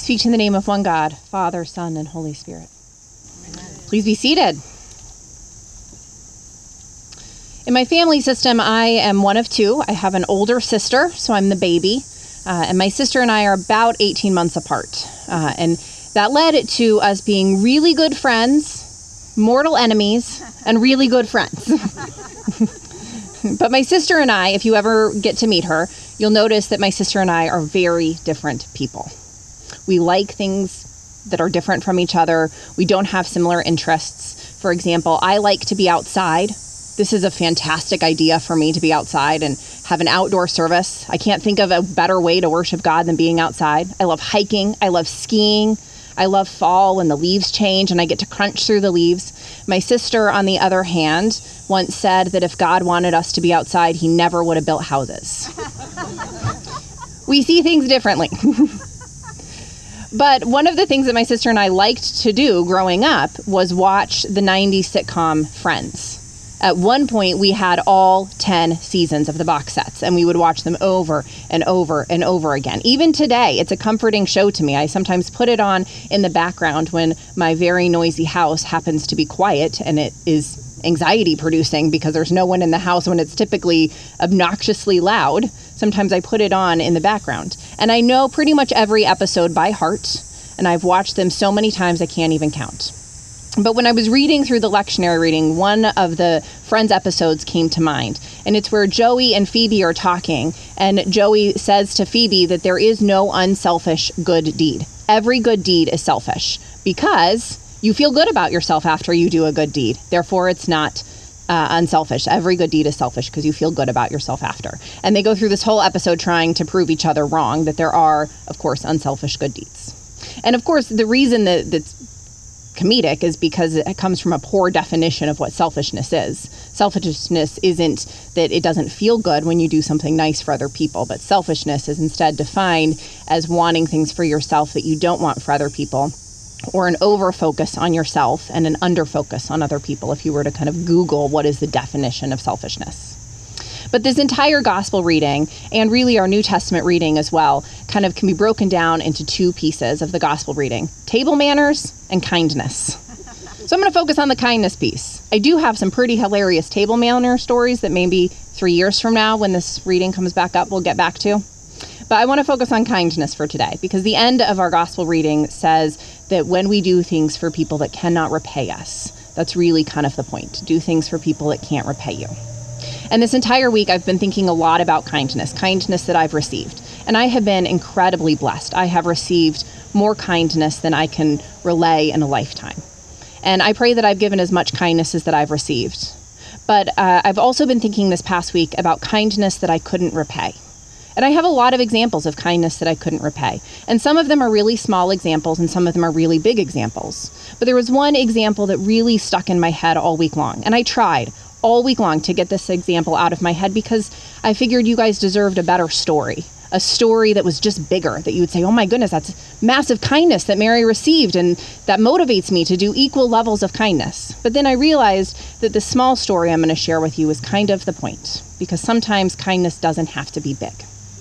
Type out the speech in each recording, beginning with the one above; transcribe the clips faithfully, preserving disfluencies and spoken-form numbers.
speak in the name of one God, Father, Son, and Holy Spirit. Amen. Please be seated. In my family system, I am one of two. I have an older sister, so I'm the baby. Uh, and my sister and I are about eighteen months apart. Uh, and that led to us being really good friends, mortal enemies, and really good friends. But my sister and I, if you ever get to meet her, you'll notice that my sister and I are very different people. We like things that are different from each other. We don't have similar interests. For example, I like to be outside. This is a fantastic idea for me to be outside and have an outdoor service. I can't think of a better way to worship God than being outside. I love hiking. I love skiing. I love fall when the leaves change and I get to crunch through the leaves. My sister, on the other hand, once said that if God wanted us to be outside, he never would have built houses. We see things differently. But one of the things that my sister and I liked to do growing up was watch the nineties sitcom Friends. At one point, we had all ten seasons of the box sets, and we would watch them over and over and over again. Even today, it's a comforting show to me. I sometimes put it on in the background when my very noisy house happens to be quiet, and it is anxiety-producing because there's no one in the house when it's typically obnoxiously loud. Sometimes I put it on in the background. And I know pretty much every episode by heart, and I've watched them so many times I can't even count. But when I was reading through the lectionary reading, one of the Friends episodes came to mind. And it's where Joey and Phoebe are talking. And Joey says to Phoebe that there is no unselfish good deed. Every good deed is selfish because you feel good about yourself after you do a good deed. Therefore, it's not uh, unselfish. Every good deed is selfish because you feel good about yourself after. And they go through this whole episode trying to prove each other wrong, that there are, of course, unselfish good deeds. And of course, the reason that that's comedic is because it comes from a poor definition of what selfishness is. Selfishness isn't that it doesn't feel good when you do something nice for other people, but selfishness is instead defined as wanting things for yourself that you don't want for other people, or an over-focus on yourself and an under-focus on other people, if you were to kind of Google what is the definition of selfishness. But this entire gospel reading, and really our New Testament reading as well, kind of can be broken down into two pieces of the gospel reading: table manners and kindness. So I'm going to focus on the kindness piece. I do have some pretty hilarious table manner stories that maybe three years from now, when this reading comes back up, we'll get back to. But I want to focus on kindness for today, because the end of our gospel reading says that when we do things for people that cannot repay us, that's really kind of the point. Do things for people that can't repay you. And this entire week, I've been thinking a lot about kindness, kindness that I've received. And I have been incredibly blessed. I have received more kindness than I can relay in a lifetime. And I pray that I've given as much kindness as that I've received. But uh, I've also been thinking this past week about kindness that I couldn't repay. And I have a lot of examples of kindness that I couldn't repay. And some of them are really small examples, and some of them are really big examples. But there was one example that really stuck in my head all week long. And I tried all week long to get this example out of my head because I figured you guys deserved a better story. A story that was just bigger, that you would say, oh my goodness, that's massive kindness that Mary received, and that motivates me to do equal levels of kindness. But then I realized that the small story I'm going to share with you is kind of the point, because sometimes kindness doesn't have to be big.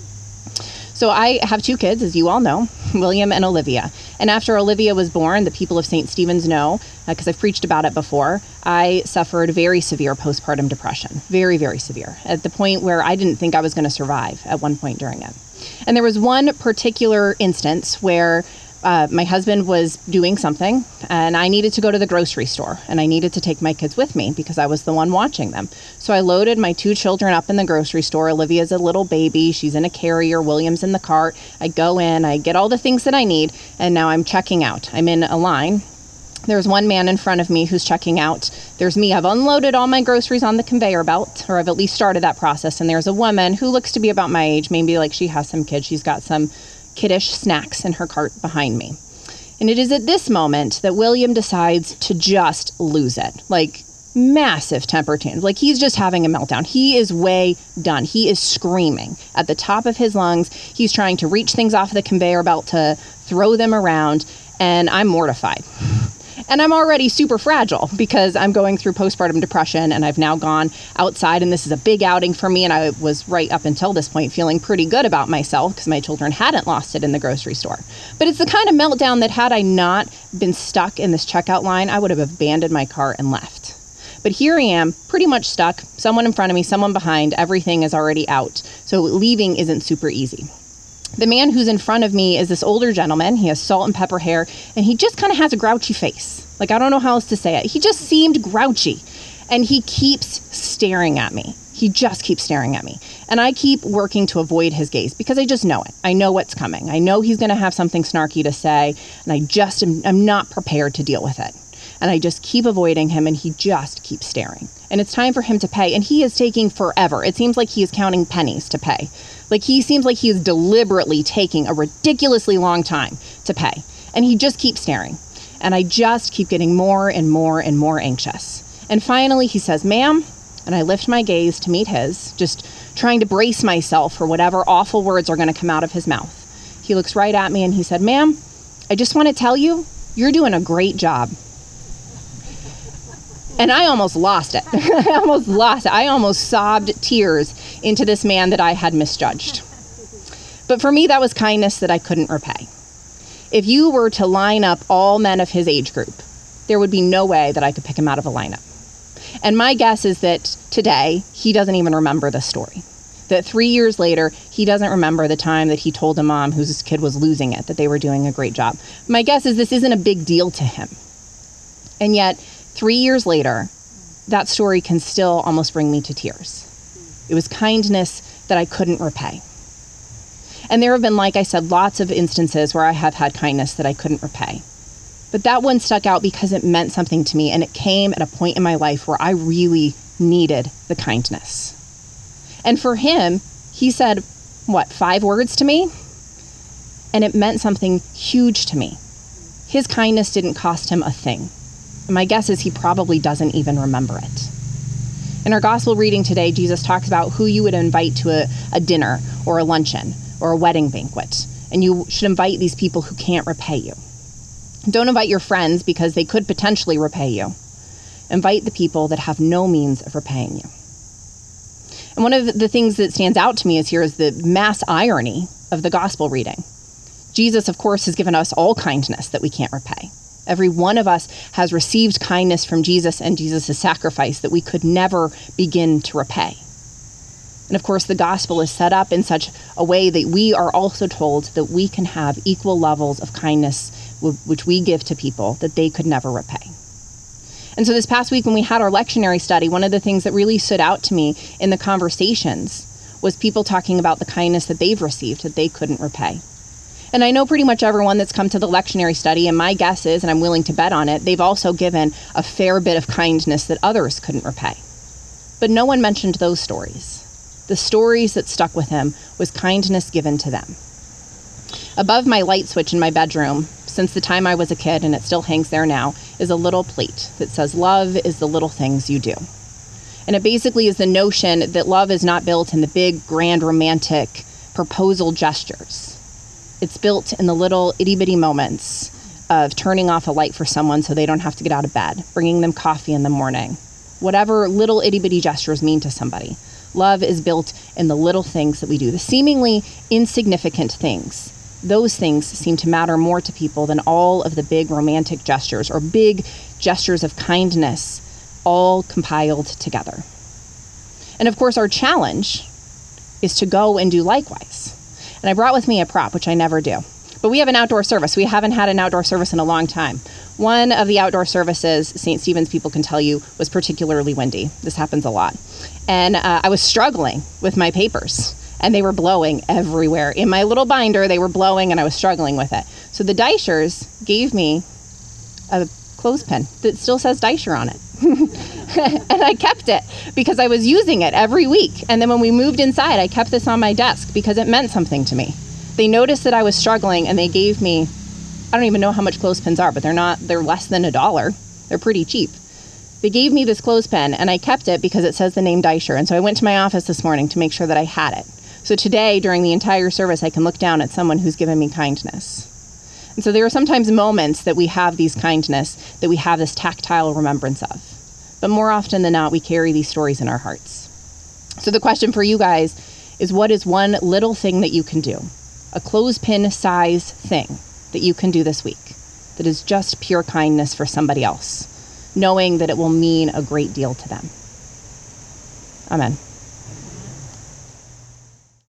So I have two kids, as you all know, William and Olivia. And after Olivia was born, the people of Saint Stephen's know, because uh, I've preached about it before, I suffered very severe postpartum depression. Very, very severe. At the point where I didn't think I was going to survive at one point during it. And there was one particular instance where uh, my husband was doing something, and I needed to go to the grocery store, and I needed to take my kids with me because I was the one watching them. So I loaded my two children up in the grocery store. Olivia's a little baby. She's in a carrier. William's in the cart. I go in, I get all the things that I need, and now I'm checking out. I'm in a line. There's one man in front of me who's checking out. There's me. I've unloaded all my groceries on the conveyor belt, or I've at least started that process. And there's a woman who looks to be about my age, maybe like she has some kids. She's got some kiddish snacks in her cart behind me. And it is at this moment that William decides to just lose it. Like, massive temper tantrum. Like, he's just having a meltdown. He is way done. He is screaming at the top of his lungs. He's trying to reach things off the conveyor belt to throw them around. And I'm mortified. And I'm already super fragile because I'm going through postpartum depression, and I've now gone outside, and this is a big outing for me. And I was right up until this point feeling pretty good about myself because my children hadn't lost it in the grocery store. But it's the kind of meltdown that had I not been stuck in this checkout line, I would have abandoned my cart and left. But here I am, pretty much stuck, someone in front of me, someone behind, everything is already out. So leaving isn't super easy. The man who's in front of me is this older gentleman. He has salt and pepper hair, and he just kind of has a grouchy face. Like, I don't know how else to say it. He just seemed grouchy, and he keeps staring at me. He just keeps staring at me. And I keep working to avoid his gaze because I just know it. I know what's coming. I know he's going to have something snarky to say, and I just am I'm not prepared to deal with it. And I just keep avoiding him, and he just keeps staring. And it's time for him to pay, and he is taking forever. It seems like he is counting pennies to pay. Like, he seems like he is deliberately taking a ridiculously long time to pay. And he just keeps staring. And I just keep getting more and more and more anxious. And finally he says, "Ma'am," and I lift my gaze to meet his, just trying to brace myself for whatever awful words are going to come out of his mouth. He looks right at me and he said, "Ma'am, I just want to tell you, you're doing a great job." And I almost lost it. I almost lost it. I almost sobbed tears into this man that I had misjudged. But for me, that was kindness that I couldn't repay. If you were to line up all men of his age group, there would be no way that I could pick him out of a lineup. And my guess is that today, he doesn't even remember the story. That three years later, he doesn't remember the time that he told a mom whose kid was losing it, that they were doing a great job. My guess is this isn't a big deal to him. And yet, three years later, that story can still almost bring me to tears. It was kindness that I couldn't repay. And there have been, like I said, lots of instances where I have had kindness that I couldn't repay. But that one stuck out because it meant something to me, and it came at a point in my life where I really needed the kindness. And for him, he said, what, five words to me? And it meant something huge to me. His kindness didn't cost him a thing. My guess is he probably doesn't even remember it. In our gospel reading today, Jesus talks about who you would invite to a, a dinner or a luncheon or a wedding banquet. And you should invite these people who can't repay you. Don't invite your friends because they could potentially repay you. Invite the people that have no means of repaying you. And one of the things that stands out to me is here is the mass irony of the gospel reading. Jesus, of course, has given us all kindness that we can't repay. Every one of us has received kindness from Jesus and Jesus' sacrifice that we could never begin to repay. And of course, the gospel is set up in such a way that we are also told that we can have equal levels of kindness which we give to people that they could never repay. And so this past week when we had our lectionary study, one of the things that really stood out to me in the conversations was people talking about the kindness that they've received that they couldn't repay. And I know pretty much everyone that's come to the lectionary study, and my guess is, and I'm willing to bet on it, they've also given a fair bit of kindness that others couldn't repay. But no one mentioned those stories. The stories that stuck with him was kindness given to them. Above my light switch in my bedroom, since the time I was a kid, and it still hangs there now, is a little plate that says, "Love is the little things you do." And it basically is the notion that love is not built in the big, grand, romantic proposal gestures. It's built in the little itty-bitty moments of turning off a light for someone so they don't have to get out of bed, bringing them coffee in the morning, whatever little itty-bitty gestures mean to somebody. Love is built in the little things that we do, the seemingly insignificant things. Those things seem to matter more to people than all of the big romantic gestures or big gestures of kindness, all compiled together. And of course, our challenge is to go and do likewise. And I brought with me a prop, which I never do. But we have an outdoor service. We haven't had an outdoor service in a long time. One of the outdoor services, Saint Stephen's people can tell you, was particularly windy. This happens a lot. And uh, I was struggling with my papers, and they were blowing everywhere. In my little binder, they were blowing, and I was struggling with it. So the Deichers gave me a clothespin that still says Deicher on it. And I kept it because I was using it every week. And then when we moved inside, I kept this on my desk because it meant something to me. They noticed that I was struggling, and they gave me, I don't even know how much clothespins are, but they're not, they're less than a dollar. They're pretty cheap. They gave me this clothespin, and I kept it because it says the name Deicher. And so I went to my office this morning to make sure that I had it. So today, during the entire service, I can look down at someone who's given me kindness. And so there are sometimes moments that we have these kindness, that we have this tactile remembrance of. But more often than not, we carry these stories in our hearts. So the question for you guys is, what is one little thing that you can do? A clothespin size thing that you can do this week that is just pure kindness for somebody else, knowing that it will mean a great deal to them. Amen.